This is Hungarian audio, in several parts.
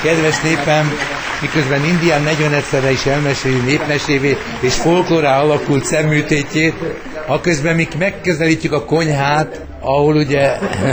Kedves népem, miközben Indián 41-szerre is elmeséli népmesévé és folklórá alakult szemműtétjét, aközben mi megközelítjük a konyhát, ahol ugye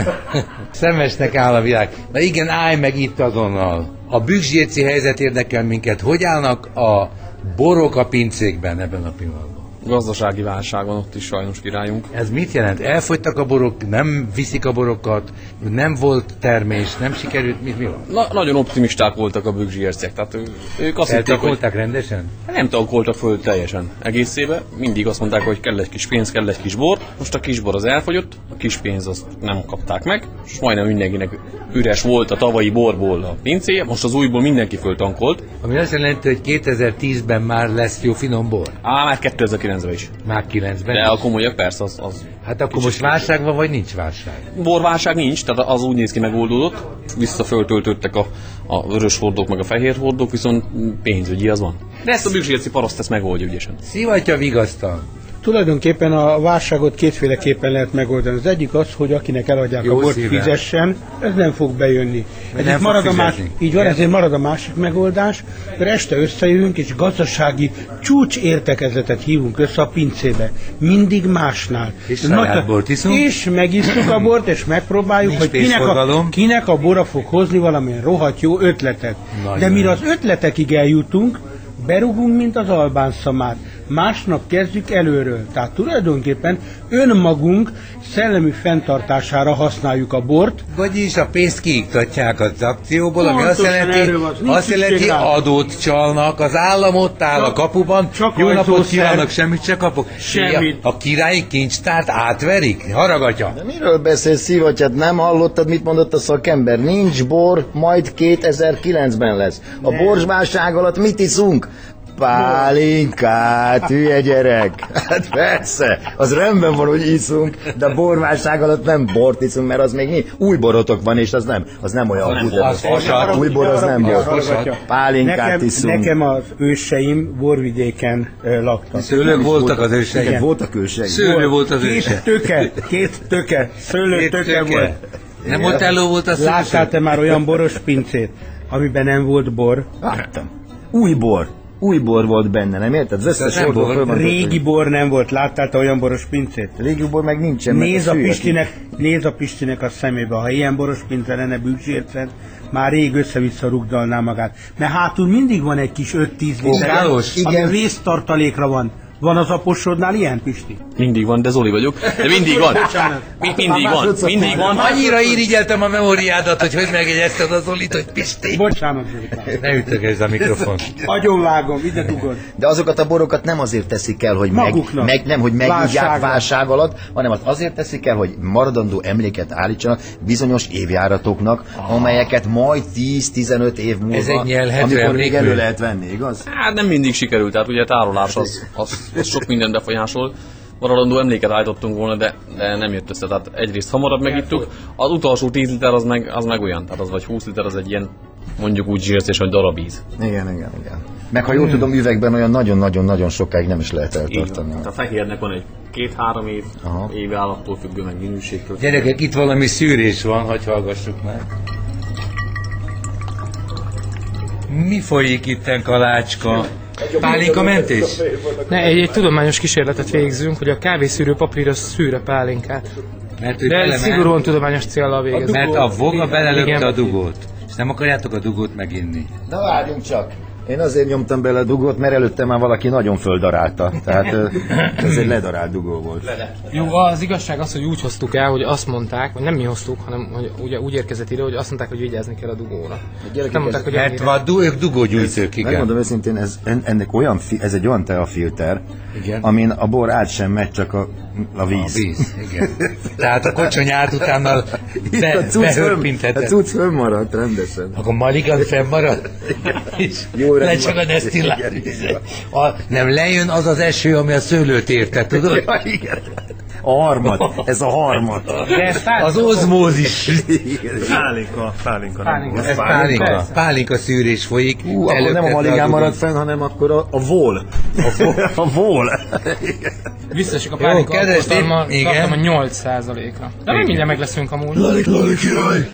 szemesnek áll a világ. Na igen, állj meg itt azonnal. A bükkzsérci helyzet érdekel minket. Hogy állnak a borok a pincékben ebben a pillanatban? Gazdasági válság van ott is sajnos, királyunk. Ez mit jelent? Elfogytak a borok, nem viszik a borokat, nem volt termés, nem sikerült, mi van? Nagyon optimisták voltak a bükkzsérciek, tehát ők azt hitték, hogy... rendesen? Nem tankoltak föl teljesen egészébe, mindig azt mondták, hogy kell egy kis pénz, kell egy kis bor. Most a kis bor az elfogyott, a kis pénz azt nem kapták meg, és majdnem mindenkinek üres volt a tavalyi borból a pincéje, most az újból mindenki föltankolt. Ami azt jelenti, hogy 2010-ben már lesz jó finom bor? Már 2009-ben is. Már 9-ben? De a komolyabb persze az hát akkor most válság van, vagy nincs válság? Borválság nincs, tehát az úgy néz ki, megoldódott. Visszaföltöltöttek a vörös hordók meg a fehér hordók, viszont pénzügyi az van. De ezt a bükkzsérci paraszt ezt megoldja ügyesen. Szivatja vigasztal. Tulajdonképpen a válságot kétféleképpen lehet megoldani. Az egyik az, hogy akinek eladják a bort, fizessen, ez nem fog bejönni. Ezért marad így van, ezért marad a másik megoldás, mert este összejövünk és gazdasági csúcsértekezletet hívunk össze a pincébe. Mindig másnál. És saját bort iszunk. És megisszuk a bort, és megpróbáljuk, hogy kinek a bora fog hozni valamilyen rohadt jó ötletet. De mire az ötletekig eljutunk, berugunk, mint az albán szamár. Másnap kezdjük előről. Tehát tulajdonképpen önmagunk szellemi fenntartására használjuk a bort. Vagyis a pénzt kiiktatják az akcióból, ami azt jelenti adót csalnak, az állam ott áll a kapuban, jó napot kívánok, semmit se kapok. Semmit. A királyi kincstárt átverik? Haragatja. De miről beszélsz, Szivattyát? Nem hallottad, mit mondott a szakember? Nincs bor, majd 2009-ben lesz. A borzsválság alatt mit iszunk? Pálinkát, hülye gyerek! Hát persze, az rendben van, hogy iszunk, de a borválság alatt nem bort iszunk, mert az még nincs. Új borotok van, és az nem olyan fosat. Új bor az nem bor. Pálinkát iszunk. Nekem az őseim borvidéken laktak. Szőlők voltak az őseim. Igen, voltak őseim. Szőlő volt az őseim. Két töke, szőlőtöke volt. Nem Otello volt a szőlő? Láttál te már olyan boros pincét, amiben nem volt bor? Láttam. Új bor volt benne, nem érted? Az összes régi bor nem volt. Láttál te olyan boros pincét? Régi bor meg nincsen. Nézd a Pistinek a szemébe. Ha ilyen boros pince lenne bükkzsércen, már rég össze-vissza rugdalná magát. Mert hátul mindig van egy kis 5-10 liter, ami vésztartalékra van. Van az aposodnál ilyen, Pisti? Mindig van, de Zoli vagyok. De mindig van. Mindig van. Annyira irigyeltem a memóriádat, hogy megjegyezted az Zolit, hogy Pisti. Bocsánat, Zoli. Ne ütögesd a mikrofon. Agyonvágom, ide dugod. De azokat a borokat nem azért teszik el, hogy megnyugják válság alatt, hanem azért teszik el, hogy maradandó emléket állítsanak bizonyos évjáratoknak, amelyeket majd 10-15 év múlva, amikor még elő lehet venni, igaz? Hát nem mindig sikerült, tehát ugye a tárolás az sok minden befolyásol. Maradandó emléket állítottunk volna, de nem jött össze. Tehát egyrészt hamarabb megittuk, az utolsó 10 liter az meg olyan, tehát az vagy 20 liter, az egy ilyen mondjuk úgy zsírcés, hogy darabíz. Igen. Meg ha jól tudom, üvegben olyan nagyon-nagyon-nagyon sokáig nem is lehet eltartani. A fehérnek van egy 2-3 év állattól függő, meg minőségtől. Gyerekek, itt valami szűrés van, hogy hallgassuk meg. Mi folyik itten, Kalácska? Pálinka mentés? Egy tudományos kísérletet végzünk, hogy a kávészűrő papírra szűr a pálinkát. De szigorúan tudományos céllal végez. Mert a voga belelökte a dugót. És nem akarjátok a dugót meginni? Na várjunk csak! Én azért nyomtam bele a dugót, mert előtte már valaki nagyon földarálta. Tehát ez egy ledarált dugó volt. Jó, az igazság az, hogy úgy hoztuk el, hogy azt mondták, vagy nem mi hoztuk, hanem hogy ugye úgy érkezett ide, hogy azt mondták, hogy vigyázni kell a dugóra. Nem mondták, hogy mert ők dugógyűjtők, igen. Megmondom őszintén, ez egy olyan teafilter, amin a bor át sem megy, csak a víz. Igen. Tehát a kocsonyát utána behörpintheted. A cucc fönnmaradt rendesen. Akkor Maligan fennmaradt? Le csak a desztillát. Nem lejön az az eső, ami a szőlőt érte, tudod? Ja, igen. A harmad, ez a harmad. Az ozmózis. Pálinka szűrés folyik. Akkor nem a Maligán marad fenn, hanem akkor a vol. A vol. Visszaesik a pálinka alkoholtartalma 8%-ra. De még mindjárt meg leszünk amúgy. Lalik király!